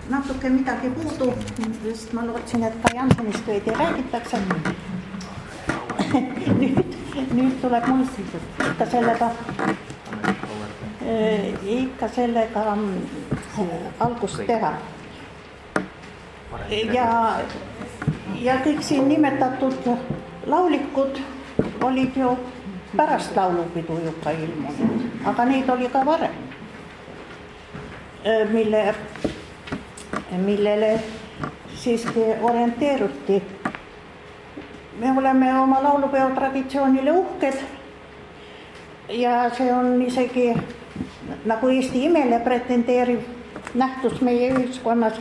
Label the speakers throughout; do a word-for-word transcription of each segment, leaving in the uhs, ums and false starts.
Speaker 1: natuke midagi puudu, sest ma lootsin, et ka Jansenist veidi räägitakse. nüüd, nüüd tuleb mul ikka sellega, ikka sellega algust teha. Ja, ja kõik siin nimetatud laulikud olid ju pärast laulupidu juba ilmunud, aga neid oli ka varem, mille, millele siiski orienteeruti. Me oleme oma laulupeo traditsioonile uhked ja see on isegi nagu Eesti imele pretendeeriv nähtus meie ühiskonnas.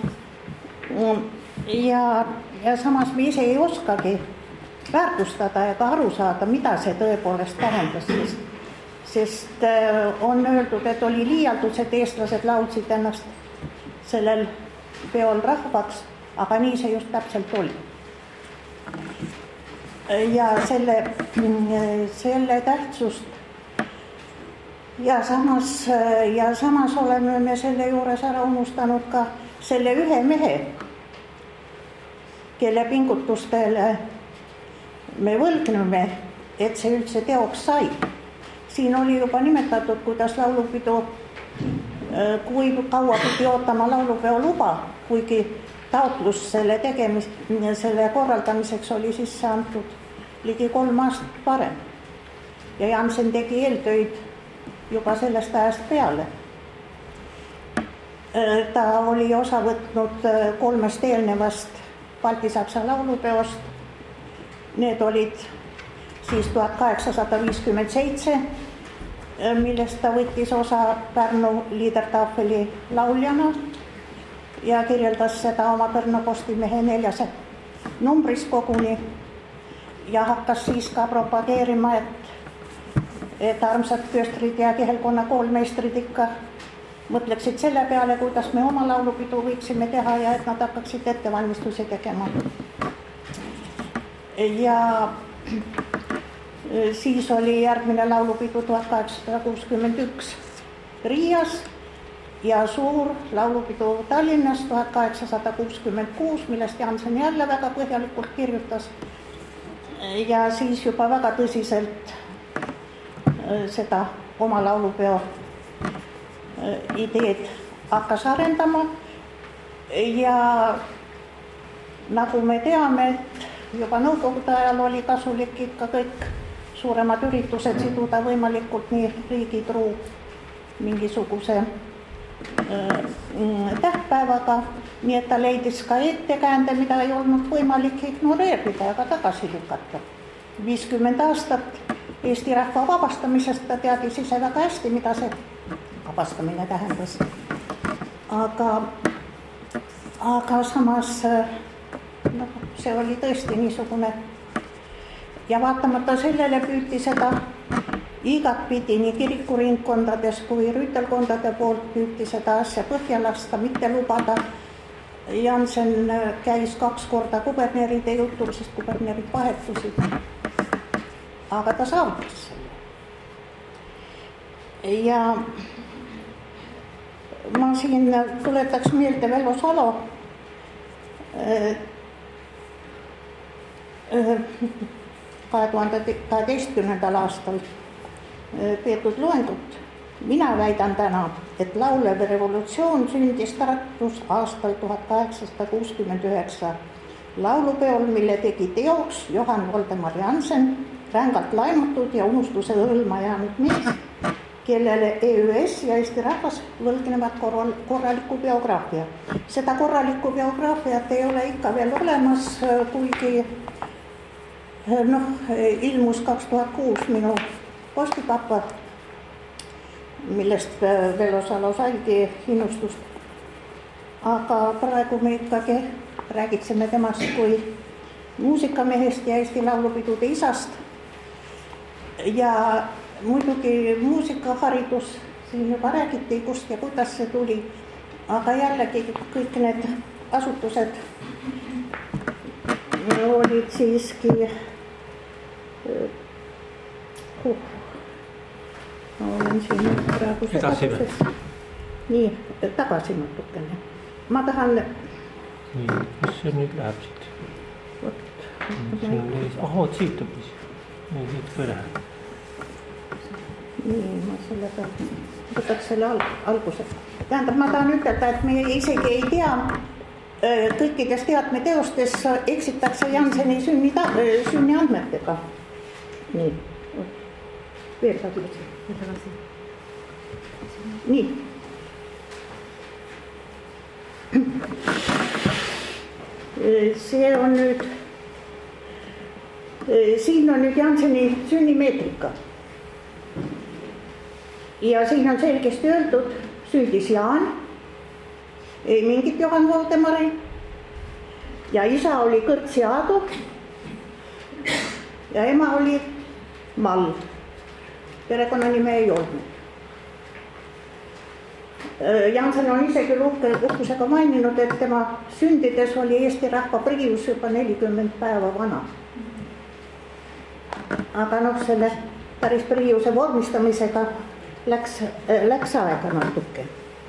Speaker 1: Ja, ja samas me ise ei oskagi väärtustada ega aru saada, mida see tõepoolest tähendas, sest, sest on öeldud, et oli liialdus, et eestlased laulsid ennast sellel peol rahvaks, aga nii see just täpselt oli. Ja selle, selle tähtsust ja samas, ja samas oleme me selle juures ära unustanud ka selle ühe mehe, kelle pingutustele me võlgneme, et see üldse teoks sai. Siin oli juba nimetatud, kuidas laulupidu, kui kaua pidi ootama laulupeo luba, kuigi taotlus selle tegemis, selle korraldamiseks oli sisse antud ligi kolm aastat varem. Ja Jansen tegi eeltöid juba sellest ajast peale. Ta oli osa võtnud kolmest eelnevast Balti-Saksa laulupeost. Need olid siis tuhat kaheksasada viiskümmend seitse, millest ta võttis osa Pärnu Liedertafeli lauljana ja kirjeldas seda oma Pärnu Postimehe neljas numbris koguni ja hakkas siis ka propageerima, et, et armsad kööstrid ja kihelkonna koolmeistrid ikka mõtleksid selle peale, kuidas me oma laulupidu võiksime teha ja et nad hakkaksid ettevalmistusi tegema. Ja siis oli järgmine laulupidu tuhat kaheksasada kuuskümmend üks Riias ja suur laulupidu Tallinnas tuhat kaheksasada kuuskümmend kuus, millest Jansen jälle väga põhjalikult kirjutas. Ja siis juba väga tõsiselt seda oma laulupeo ideed hakkas arendama ja nagu me teame, et juba nõukogude ajal oli kasulik ikka kõik suuremad üritused siduda võimalikult nii riigitruu mingisuguse äh, tähtpäevaga, nii et ta leidis ka ettekäände, mida ei olnud võimalik ignoreerida ega tagasi lükata. viiskümmend aastat Eesti rahva vabastamisest ta teadis ise väga hästi, mida see vabastamine tähendas. Aga, aga samas no, see oli tõesti niisugune ja vaatamata sellele püüti seda igatpidi nii kirikuringkondades kui rüütelkondade poolt püüti seda asja põhja lasta, mitte lubada. Jansen käis kaks korda kuberneride jutul, sest kubernerid vahetusid. Aga ta saavutas selle. Ja ma siin tuletaks meelde Vello Salo kahe tuhande kaheteistkümnendal aastal peetud loengut. Mina väidan täna, et laulev revolutsioon sündis Tartus aastal tuhat kaheksasada kuuskümmend üheksa laulupeol, mille tegi teoks Johann Voldemar Jansen, rängalt laimatud ja unustuse hõlma jäänud mees, kellele E Ü S ja Eesti rahvas võlgnevad korraliku biograafia. Seda korralikku biograafiat ei ole ikka veel olemas, kuigi noh, ilmus kaks tuhat kuus minu postipappa, millest Vello Salo saigi innustust. Aga praegu me ikkagi räägitseme temast kui muusikamehest ja Eesti laulupidude isast. Ja muidugi muusikaharidus, siin juba räägiti, kust ja kuidas see tuli, aga jällegi kõik need asutused olid siiski huh, olen siin praegu
Speaker 2: edasi
Speaker 1: nii, tagasi natukene. ma tahan...
Speaker 2: Nii, kus see nüüd läheb siit?
Speaker 1: Võt,
Speaker 2: see on lees. Ah, oot, siit õppis. Nii, siit ka läheb.
Speaker 1: Nii, ma sellega võtaks selle al alguse. Tähendab, ma tahan ütelda, et me isegi ei tea, kõikides teadmeteostes eksitakse Janseni sünni, sünni andmetega. Nii, veel tagasi. Nii. See on nüüd, siin on nüüd Janseni sünnimeetrika. Ja siin on selgesti öeldud, sündis Jaan, ei mingit Johan Voldemari, ja isa oli Kõrtsi Aadu ja ema oli Mall. Perekonnanime ei olnud. Jansen on isegi uhkusega maininud, et tema sündides oli Eesti rahva priius juba nelikümmend päeva vana. Aga noh, selle päris priiuse vormistamisega läks, läks aega natuke.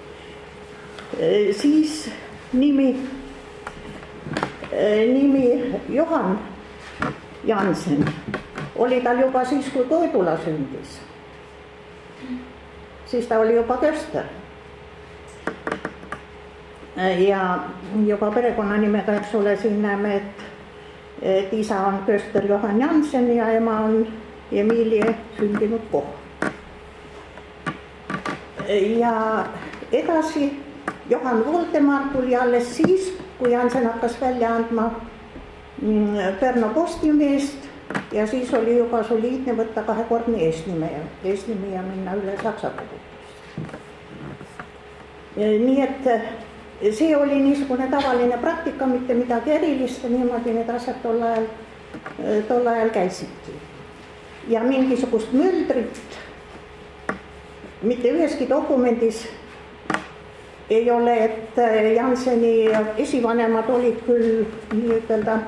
Speaker 1: Siis nimi, nimi Johan Jansen oli tal juba siis, kui Koidula sündis. Siis ta oli juba köster. Ja juba perekonnanimega, eks ole, siin näeme, et, et isa on köster Johan Jansen ja ema on Emilie sündinud Koh. Ja edasi Johan Voldemar tuli alles siis, kui Jansen hakkas välja andma Pärnu Postimeest ja siis oli juba soliidne võtta kahekordne eesnime ja, eesnime ja minna üle saksa kogudust. Nii et see oli niisugune tavaline praktika, mitte midagi erilist ja niimoodi need asjad tol ajal, tol ajal käisidki. Ja mingisugust möldrit mitte üheski dokumendis ei ole, et Janseni esivanemad olid küll nii ütelda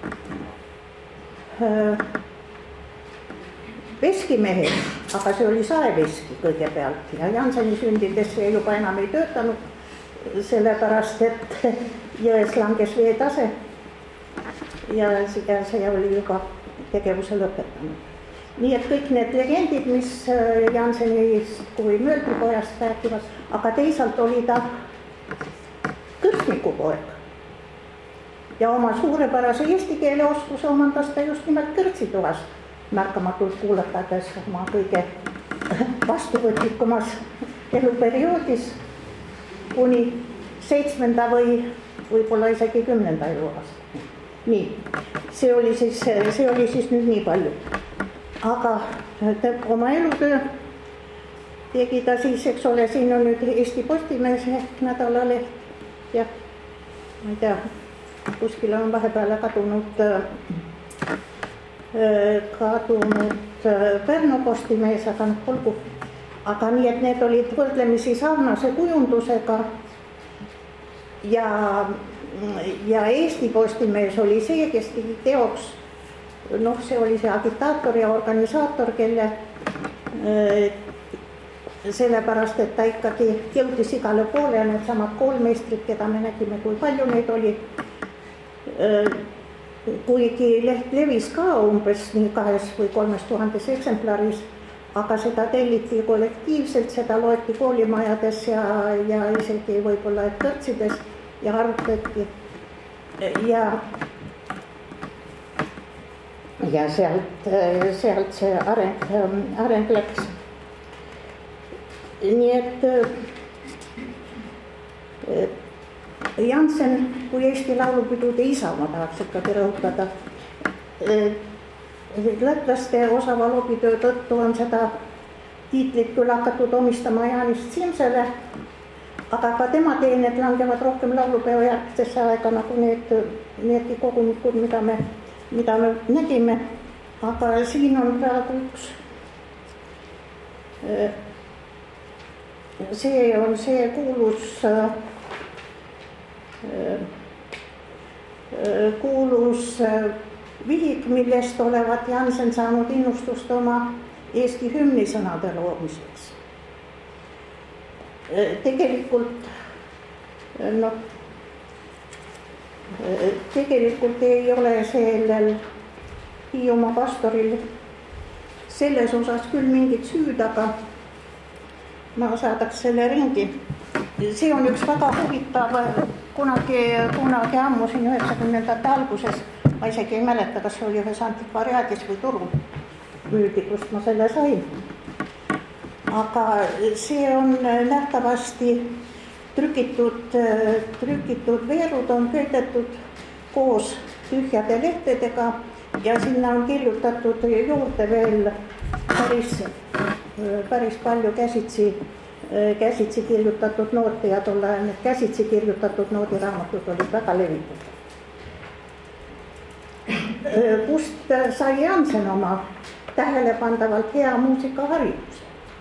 Speaker 1: veskimehed, aga see oli saeveski kõigepealt ja Janseni sündides see juba enam ei töötanud, sellepärast et jões langes veetase ja see oli juba tegevuse lõpetanud. Nii et kõik need legendid, mis Jansenist kui mööldripojast rääkivad, aga teisalt oli ta kõrtnikupoeg. Ja oma suurepärase eesti keele oskuse omandas ta just nimelt kõrtsitoas märkamatult kuulatades oma kõige vastuvõtlikumas eluperioodis kuni seitsmenda või võib-olla isegi kümnenda eluaasta. Nii, see oli siis, see oli siis nüüd nii palju. Aga oma elutöö tegi ta siis, eks ole, siin on nüüd Eesti Postimees ehk nädalaleht ja ma ei tea, kuskil on vahepeale kadunud, kadunud Pärnu Postimees, aga olgu. Aga nii, et need olid võrdlemisi sarnase kujundusega ja, ja Eesti Postimees oli see, kes tegi teoks. Noh, see oli see agitaator ja organisaator, kelle sellepärast, et ta ikkagi jõudis igale poole ja need samad koolmeistrid, keda me nägime, kui palju neid oli. Kuigi leht levis ka umbes nii kahes või kolmes tuhandes eksemplaris, aga seda telliti kollektiivselt, seda loeti koolimajades ja, ja isegi võib-olla et kõrtsides ja arutati. Ja Ja sealt, sealt see areng, areng läks. Nii et Jansen kui Eesti laulupidude isa, ma tahaks ikkagi rõhutada. Lätlaste osava lobitöö tõttu on seda tiitlit küll hakatud omistama Jaanist Simsele, aga ka tema teened langevad rohkem laulupeo järgstesse aega nagu need, needki kogumikud, mida me mida me nägime, aga siin on praegu üks, see on see kuulus, kuulus vihik, millest olevat Jansen saanud innustust oma Eesti hümnisõnade loomiseks. Tegelikult, noh, Tegelikult ei ole sellel Hiiumaa pastoril selles osas küll mingit süüd, aga ma saadaks selle ringi. See on üks väga huvitav, kunagi, kunagi ammu siin üheksakümnendate alguses, ma isegi ei mäleta, kas see oli ühes antikvariaadis või turul müüdi, kust ma selle sain. Aga see on nähtavasti trükitud, trükitud veerud on köidetud koos tühjade lehtedega ja sinna on kirjutatud juurde veel päris, päris palju käsitsi, käsitsi kirjutatud noote ja tol ajal need käsitsi kirjutatud noodiraamatud olid väga levitud. Kust sai Jansen oma tähelepandavalt hea muusikahariduse?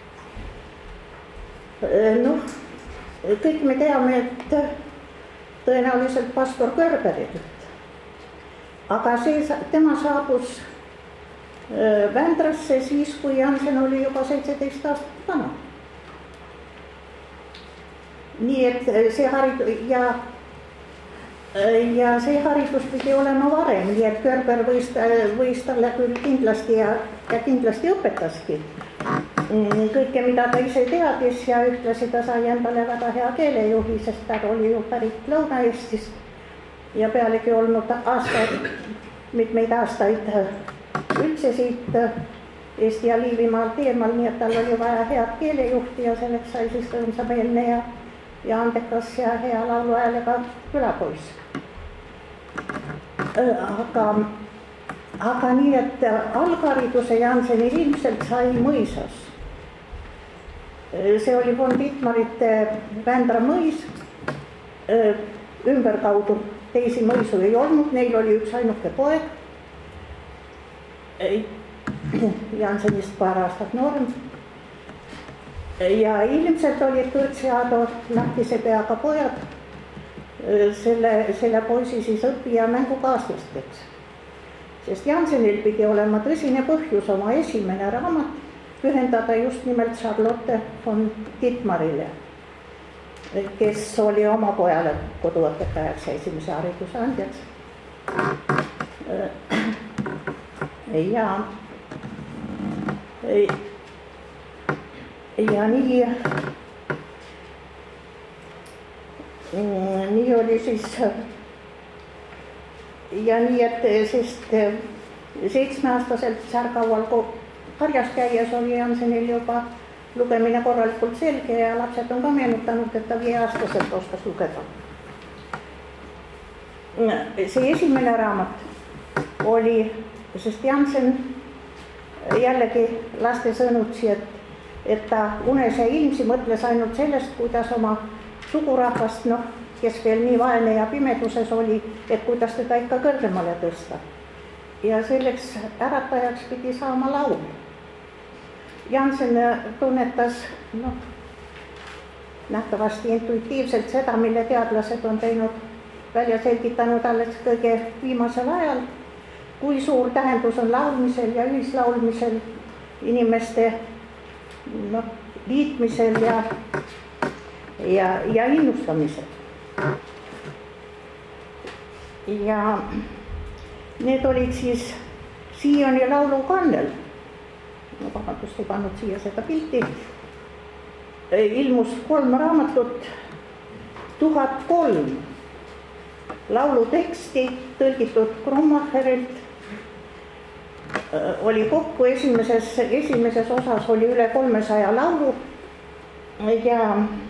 Speaker 1: Noh, kõik me teame, et tõenäoliselt pastor Körberilt. Aga see, tema saabus Vändrasse siis, kui Jansen oli juba seitseteist aastat vana. Nii et see haridus ja, ja see haridus pidi olema varem, nii et Körber võis, võis talle küll kindlasti ja, ja kindlasti õpetaski kõike, mida ta ise teadis ja ühtlasi ta sai endale väga hea keelejuhi, sest ta oli ju pärit Lõuna-Eestist ja pealegi olnud aastaid, mitmeid aastaid üldse siit Eesti ja Liivimaalt eemal, nii et tal oli vaja head keelejuhti ja selleks sai siis rõõmsameelne ja, ja andekas ja hea lauluhäälega külapoiss. Aga, aga nii, et alghariduse Jansenil ilmselt sai mõisas. See oli von Dittmarite Vändra mõis, ümberkaudu teisi mõisu ei olnud, neil oli üks ainuke poeg, Jansenist paar aastat noorem. Ja ilmselt olid Kõrtsi Aado lahtise peaga pojad, selle, selle poisi siis õpi- ja mängukaaslasteks. Sest Jansenil pidi olema tõsine põhjus oma esimene raamat pühendada just nimelt Charlotte von Dittmarile, kes oli oma pojale koduõpetajaks ja esimese hariduse andjaks. Ja, ja nii, nii oli siis, ja nii, et sest seitsmeaastaselt särgaual harjas käies oli Jansenil juba lugemine korralikult selge ja lapsed on ka meenutanud, et ta viieaastaselt oskas lugeda. See esimene raamat oli, sest Jansen jällegi laste sõnutsi, et, et ta unes ja ilmsi mõtles ainult sellest, kuidas oma sugurahvast, noh, kes veel nii vaene ja pimeduses oli, et kuidas teda ikka kõrgemale tõsta. Ja selleks äratajaks pidi saama laul. Jansen tunnetas, noh, nähtavasti intuitiivselt seda, mille teadlased on teinud, välja selgitanud alles kõige viimasel ajal, kui suur tähendus on laulmisel ja ühislaulmisel, inimeste, noh, liitmisel ja, ja, ja innustamisel. Ja need olid siis Sioni laulu kannel. No, vabandust, ei pannud siia seda pilti. Ilmus kolm raamatut, tuhat kolm lauluteksti tõlgitud Krumacherilt. Oli kokku esimeses, esimeses osas oli üle kolmesaja laulu ja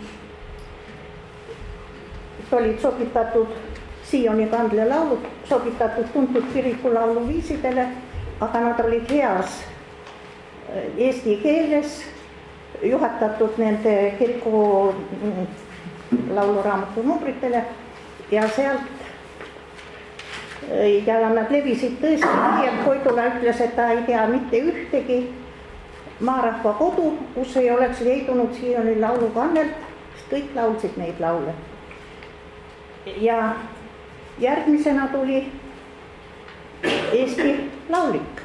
Speaker 1: olid sobitatud Sioni kandle laulud, sobitatud tuntud kirikulaulu viisidele, aga nad olid heas eesti keeles, juhatatud nende kiriku lauluraamatu numbritele ja sealt ja nad levisid tõesti nii, et Koidula ütles, et ta ei tea mitte ühtegi maarahva kodu, kus ei oleks leidunud Sioni laulu kannelt, sest kõik laulsid neid laule. Ja järgmisena tuli Eesti laulik.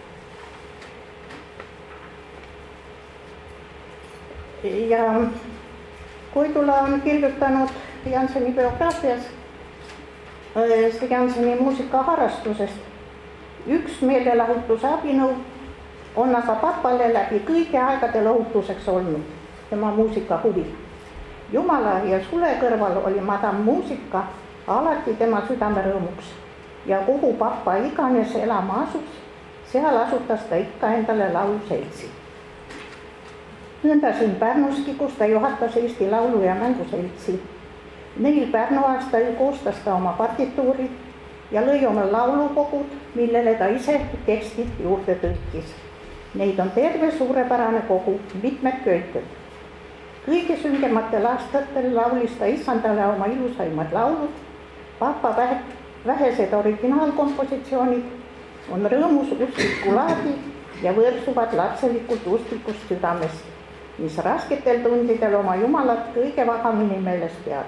Speaker 1: Ja Koidula on kirjutanud Janseni biograafias Sten Janseni muusikaharrastusest. Üks meelelahutuse abinõu on aga papale läbi kõige aegade lohutuseks olnud tema muusika huvi. Jumala ja sule kõrval oli madam muusika alati tema südamerõõmuks ja kuhu papa iganes elama asus, seal asutas ta ikka endale lauluseltsi. Nõnda siin Pärnuski, kus ta juhatas Eesti laulu- ja mänguseltsi. Neil Pärnu aastal koostas ta oma partituurid ja lõi oma laulukogud, millele ta ise tekstid juurde tõlkis. Neid on terve suurepärane kogu, mitmed köited. Kõige süngematel aastatel laulis ta issandale oma ilusaimad laulud. Papa vähesed originaalkompositsioonid on rõõmus uskliku laadi ja võrsuvad lapselikult usklikust südamest, mis rasketel tundidel oma Jumalat kõige vagamini meeles peab.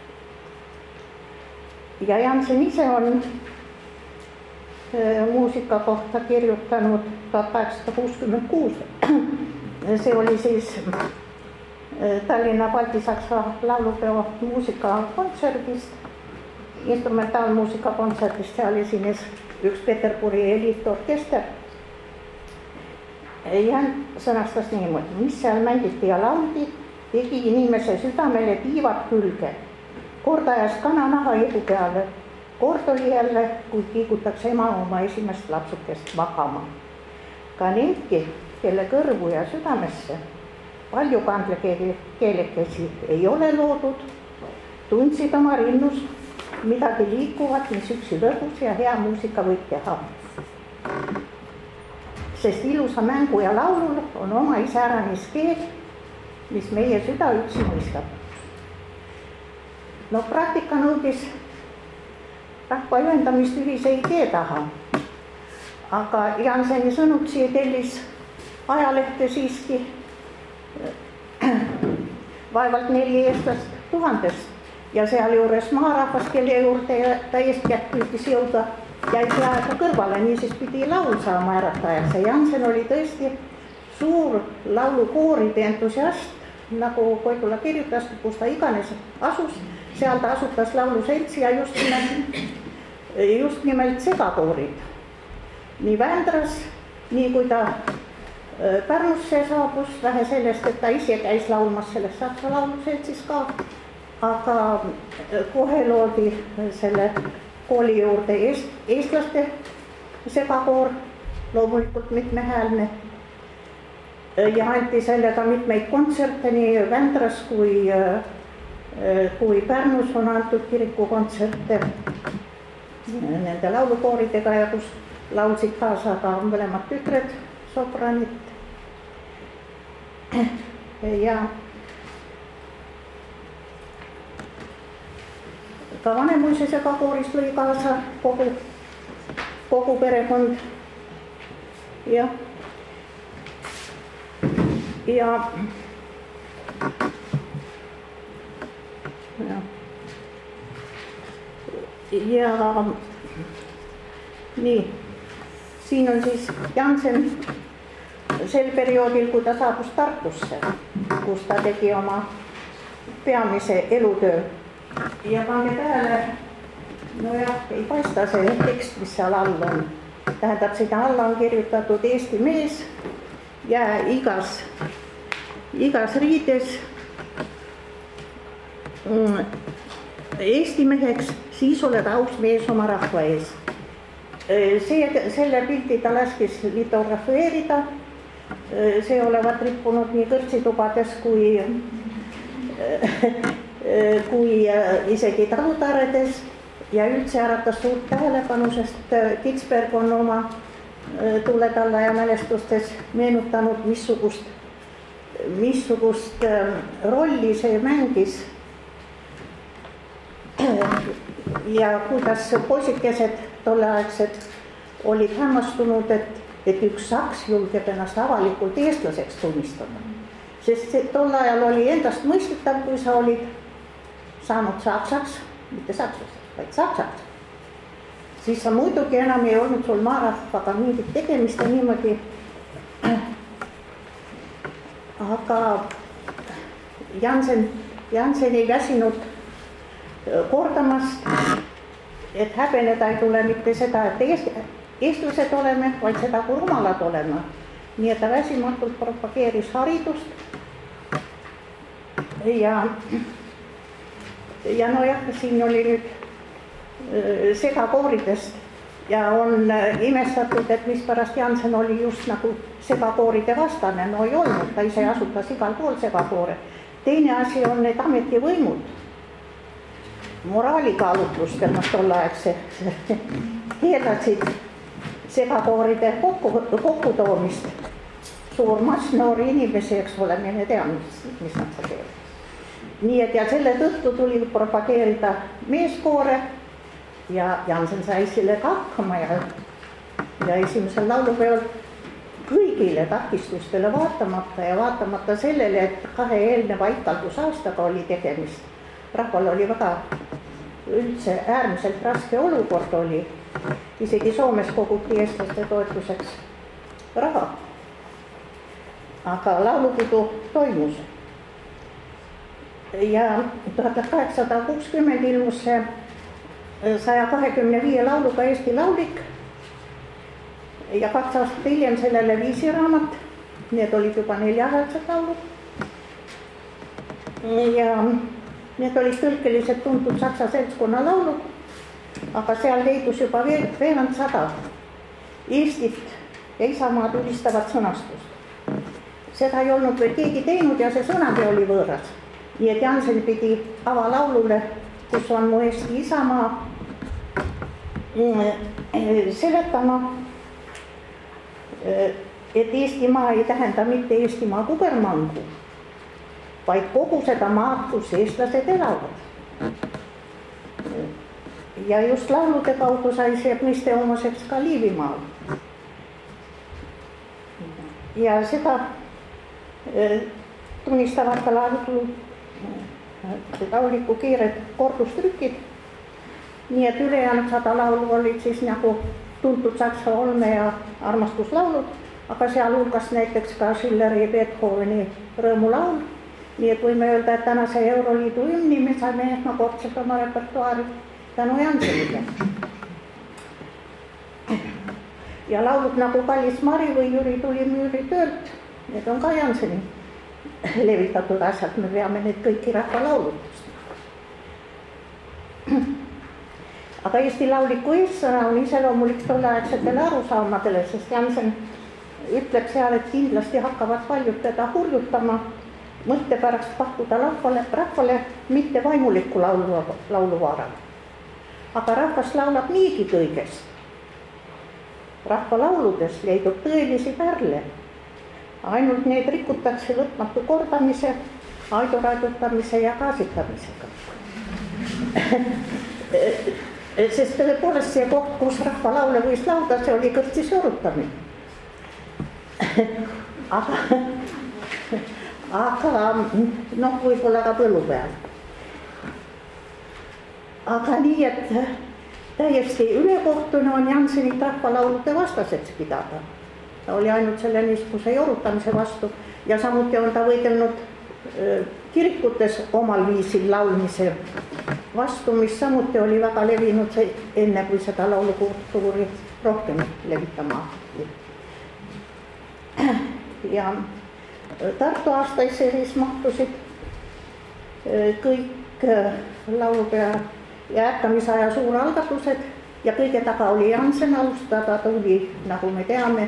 Speaker 1: Ja Jansen ise on muusika kohta kirjutanud tuhat kaheksasada kuuskümmend kuus. See oli siis Tallinna Balti-Saksa laulupeo muusikakontserdist, instrumentaalmuusikakontserdist, seal esines üks Peterburi eliitorkester. Jan sõnastas niimoodi, mis seal mängiti ja lauldi, tegi inimese südamele tiivad külge. Kord ajas kananaha edu peale, kord oli jälle, kui kiigutakse ema oma esimest lapsukest magama. Ka neidki, kelle kõrvu ja südamesse palju kandlekeelekesi ei ole loodud, tundsid oma rinnus midagi liikuvat, mis üksi lõbus ja hea muusika võib teha. Sest ilusa mängu ja laulul on oma iseäranis keel, mis meie süda üksi mõistab. No praktika nõudis rahva ühendamist ühise idee taha, aga Janseni sõnutsi tellis ajalehte siiski vaevalt neli eestlast tuhandest ja seal juures maarahvas, kelle juurde ta eeskätt püüdis jõuda, jäi see aega kõrvale, niisiis pidi laul saama äratajaks. Jansen oli tõesti suur laulukooride entusiast, nagu Koidula kirjutas, kus ta iganes asus, seal ta asutas lauluseltsi ja just nimelt, just nimelt segakoorid. Nii Vändras, nii kui ta Pärnusse saabus, vähe sellest, et ta ise käis laulmas selles saksa lauluseltsis ka, aga kohe loodi selle kooli juurde eest, eestlaste segakoor, loomulikult mitmehäälne, ja anti sellega mitmeid kontserte nii Vändras kui, kui Pärnus on antud kirikukontserte nende laulukooridega ja kus laulsid kaasa ka mõlemad tütred, sopranid ja ka Vanemuise segakooris lõi kaasa kogu, kogu perekond ja ja ja, ja nii, siin on siis Jansen sel perioodil, kui ta saabus Tartusse, kus ta tegi oma peamise elutöö. Ja pange tähele, no jah, ei paista see tekst, mis seal all on. Tähendab, seda alla on kirjutatud Eesti mees ja igas, igas riides Eesti meheks, siis oled aus mees oma rahva ees. See, selle pildi ta laskis litografeerida, see olevat rippunud nii kõrtsitubades kui, kui isegi talutaredes ja üldse äratas suurt tähelepanu, sest Kitzberg on oma tuletalla ja mälestustes meenutanud, missugust, missugust rolli see mängis ja kuidas poisikesed tolleaegsed olid hämmastunud, et, et üks saks julgeb ennast avalikult eestlaseks tunnistada. Sest see tol ajal oli endast mõistetav, kui sa olid saanud saksaks, mitte sakslaseks, vaid saksaks. Siis sa muidugi enam ei olnud sul maarahvaga mingit tegemist ja niimoodi. Aga Jansen, Jansen ei väsinud kordamast, et häbeneda ei tule mitte seda, et eest, eestlased oleme, vaid seda, kui rumalad oleme. Nii et ta väsimatult propageeris haridust ja, ja nojah, siin oli nüüd segakooridest ja on imestatud, et mispärast Jansen oli just nagu segakooride vastane. No ei olnud, ta ise asutas igal pool segakoore. Teine asi on need ametivõimud. Moraalikaalutlustel nad tollaegse keelasid segakooride kokku, kokkutoomist. Suur mass noori inimesi, eks ole, me teame, mis, mis nad sa teevad. Nii et ja selle tõttu tuli propageerida meeskoore ja Jansen sai sellega hakkama ja, ja esimesel laulupeol kõigile takistustele vaatamata ja vaatamata sellele, et kahe eelneva ikaldusaastaga oli tegemist. Rahval oli väga üldse äärmiselt raske olukord oli. Isegi Soomes koguti eestlaste toetuseks raha. Aga laulupidu toimus. Ja tuhat kaheksasada kuuskümmend ilmus see saja kahekümne viie lauluga Eesti laulik ja kaks aastat hiljem sellele viisiraamat. Need olid juba neljahäälsed laulud. Ja need olid tõlkeliselt tuntud saksa seltskonna laulud, aga seal leidus juba veerand sada Eestit ja Isamaad ülistavat sõnastust. Seda ei olnud veel keegi teinud ja see sõnade oli võõras. Nii et Jansen pidi avalaulule, kus on mu Eesti Isamaa, seletama, et Eestimaa ei tähenda mitte Eestimaa kubermangu, vaid kogu seda maad, kus eestlased elavad. Ja just laulude kaudu sai see mõiste homoseks ka Liivimaal. Ja seda tunnistavad ka laulu lauliku kiired kordustrükid. Nii et ülejäänud sada laulu olid siis nagu tuntud saksa olme ja armastuslaulud, aga seal hulgas näiteks ka Schilleri ja Beethoveni Rõõmulaul. Nii et võime öelda, et tänase Euroliidu hümni me saime esmakordselt oma repertuaari tänu Jansenile. Ja laulud nagu Kallis Mari või Jüri tuli müüri töölt, need on ka Janseni levitatud asjad, me peame need kõiki rahva laulutust. Aga Eesti lauliku eessõna on iseloomulik tolleaegsetele arusaamadele, sest Jansen ütleb seal, et kindlasti hakkavad paljud teda hurjutama mõtte pärast pakkuda rahvale, rahvale mitte vaimulikku laulu, lauluvaara. Aga rahvas laulab niigi kõigest. Rahva lauludes leidub tõelisi pärle. Ainult need rikutakse lõpmatu kordamise, aidoraidutamise ja kaasitamisega. Sest tõepoolest see koht, kus rahva laule võis lauda, see oli kõrtsi sorutamine. Aga, aga noh, võib-olla ka põllu peal. Aga nii, et täiesti ülekohtune on Jansenit rahvalaulude vastaseks pidada. Ta oli ainult selle niisuguse jorutamise vastu ja samuti on ta võidelnud kirikutes omal viisil laulmise vastu, mis samuti oli väga levinud enne, kui seda laulukultuuri rohkem levitama. Ja Tartu aastaisse siis mahtusid kõik laulupea ja ärkamisaja suuralgatused ja kõige taga oli Jansen, alustada tuli, nagu me teame,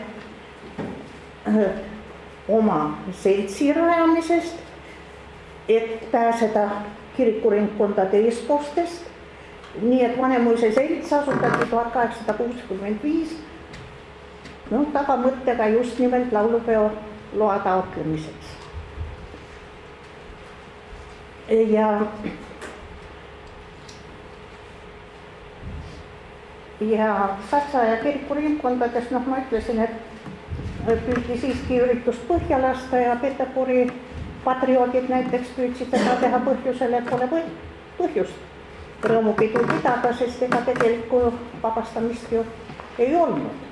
Speaker 1: oma seltsi rajamisest, et pääseda kirikuringkondade eeskostest. Nii et Vanemuise selts asutati tuhat kaheksasada kuuskümmend viis no, tagamõttega just nimelt laulupeo loa taotlemiseks. Ja, ja Saksa ja kirikuringkondades, noh ma ütlesin, et püüdi siiski üritust põhja lasta ja Peterburi patrioodid näiteks püüdsid seda teha põhjusele, et pole põhjust rõõmupidu pidada, sest ega tegelikku vabastamist ju ei olnud.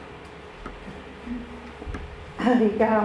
Speaker 1: Ja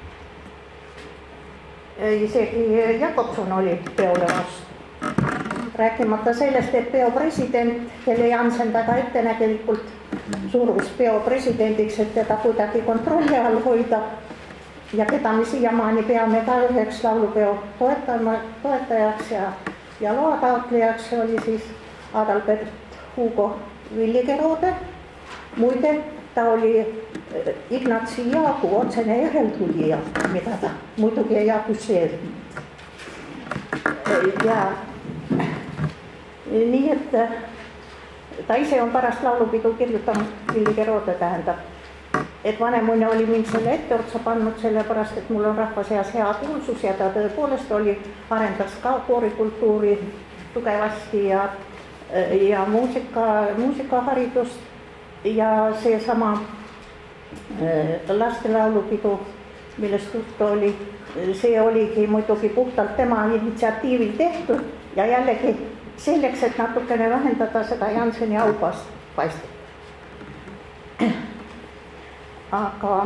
Speaker 1: isegi Jakobson oli peole vastu. rääkimata sellest, et peo president, kelle Jansen väga ettenägelikult surus peo presidendiks, et teda kuidagi kontrolli all hoida ja keda me siiamaani peame ka üheks laulupeo toetama, toetajaks ja, ja loa taotlejaks, oli siis Adalbert Hugo Villigerode. Muide, ta oli Ignatsi Jaagu otsene järeltulija, mida ta muidugi ei akusseerinud. Ja nii, et ta ise on pärast laulupidu kirjutanud, Villigerode tähendab, et vanemuine oli mind selle ette otsa pannud, sellepärast, et mul on rahva seas hea kuulsus ja ta tõepoolest oli, arendas ka koorikultuuri tugevasti ja, ja muusika, muusikaharidust ja seesama laste laulupidu, millest juttu oli, see oligi muidugi puhtalt tema initsiatiivil tehtud ja jällegi selleks, et natukene vähendada seda Janseni aupast paistet. Aga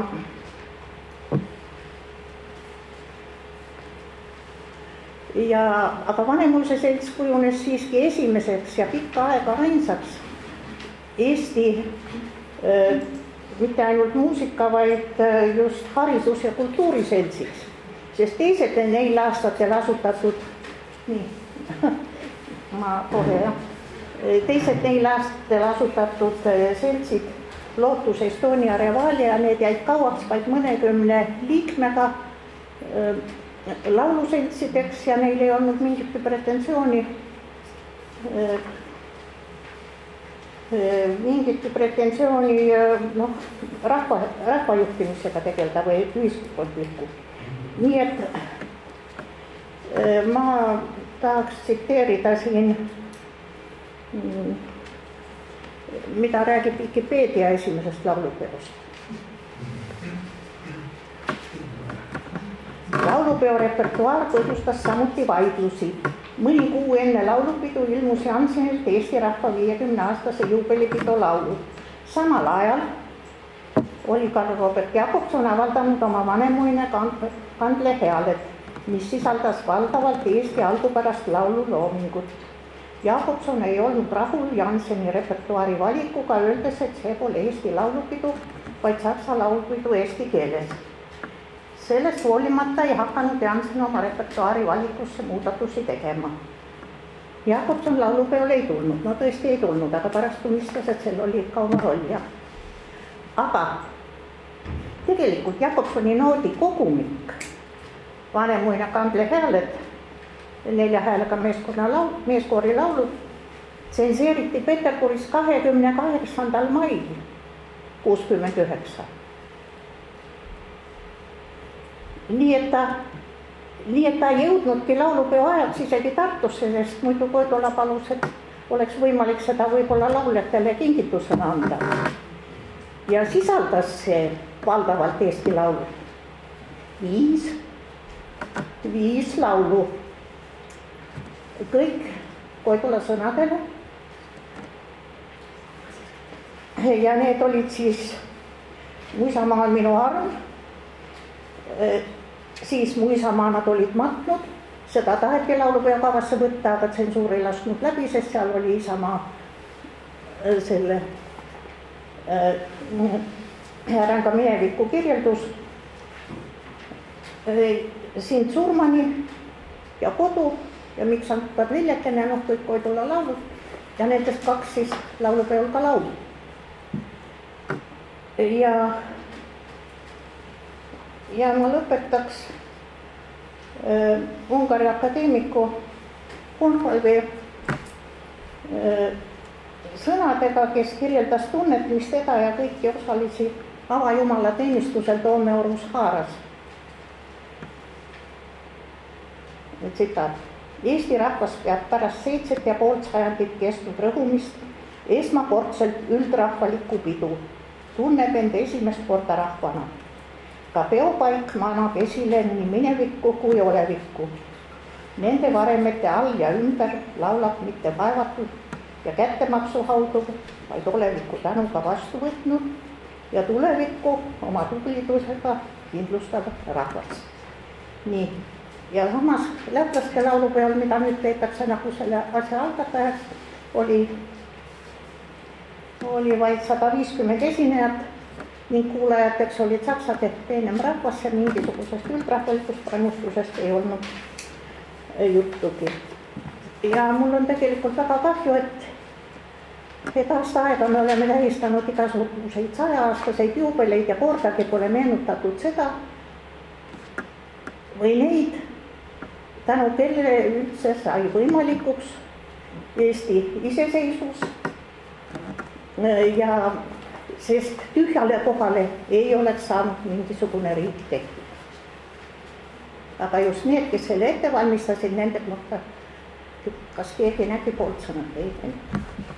Speaker 1: ja, aga Vanemuise selts kujunes siiski esimeseks ja pikka aega ainsaks Eesti äh, mitte ainult muusika, vaid just haridus- ja kultuuriseltsiks, sest teised neil aastatel asutatud, nii, ma kohe jah, teised neil aastatel asutatud seltsid, Lotus, Estonia, Revalia, need jäid kauaks vaid mõnekümne liikmega lauluseltsideks ja neil ei olnud mingit pretensiooni mingit pretensiooni noh, rahva, rahvajuhtimisega tegeleda või ühiskondlikku. Nii et ma tahaks tsiteerida siin, mida räägib Wikipedia esimesest laulupeost. Laulupeo repertuaar põhjustas samuti vaidlusi. Mõni kuu enne laulupidu ilmus Jansenilt Eesti rahva viiekümne aastase juubelipidu laulu. Samal ajal oli Karl Robert Jakobson avaldanud oma vanemuine Kandle Healet, mis sisaldas valdavalt Eesti algupärast laulu loomingut. Jakobson ei olnud rahul Janseni repertuaari valikuga, öeldes, et see pole Eesti laulupidu, vaid saksa laulupidu eesti keeles. Sellest hoolimata ei hakanud Jansen oma repertuaari valikusse muudatusi tegema. Jakobson laulupeole ei tulnud, no tõesti ei tulnud, aga pärast tunnistas, et sel oli ikka oma roll. Ja. Aga tegelikult Jakobsoni noodi kogumik, vanemuine Kandle Healet, nelja häälega meeskonna laul, meeskoori laulud, tsenseeriti Peterburis kahekümne kaheksandal mail kuuskümmend üheksa. Nii et ta, nii et ta ei jõudnudki laulupeo ajaks isegi Tartusse, sest muidu Koidola palus, et oleks võimalik seda võib-olla lauljatele kingitusena anda. Ja sisaldas see valdavalt Eesti laulu. Viis, viis laulu. Kõik Koidola sõnadele. Ja need olid siis Mu isamaa on minu arm, siis Mu isamaa nad olid matnud, seda taheti laulupeo kavasse võtta, aga tsensuur ei lasknud läbi, sest seal oli isamaa selle Ränga mineviku kirjeldus. Sind surmani ja Kodu ja Miks hakkad viljakene, noh kõik Koidola laulud ja nendest kaks siis laulupeol ka laulu. Ja Ja ma lõpetaks äh, Ungari akadeemiku Hunholvi äh, sõnadega, kes kirjeldas tunnet, mis teda ja kõiki osalisi avajumala teenistusel Toomeorus haaras. Tsitaat. Eesti rahvas peab pärast seitset ja poolt sajandit kestnud rõhumist esmakordselt üldrahvalikku pidu, tunneb end esimest korda rahvana. Ka peopaik manab esile nii minevikku kui olevikku. Nende varemete all ja ümber laulab mitte vaevatud ja kättemaksu haudu, vaid olevikku tänuga vastu võtnud ja tulevikku oma tublidusega kindlustav rahvas. Nii, ja samas lätlaste laulupeol, mida nüüd peetakse nagu selle asja algatajaks, oli, oli vaid sada viiskümmend esinejat ning kuulajateks olid saksade peenem rahvas ja mingisugusest üldrahvalikust pranustusest ei olnud juttugi. Ja mul on tegelikult väga kahju, et, et aasta aega me oleme tähistanud igasuguseid saja-aastaseid juubeleid ja kordagi pole meenutatud seda või neid, tänu kellele üldse sai võimalikuks Eesti iseseisvus ja sest tühjale kohale ei oleks saanud mingisugune riik tekkida. Aga just need, kes selle ette valmistasid, nende mõtte, kas keegi nägi poolt sõnad või ei.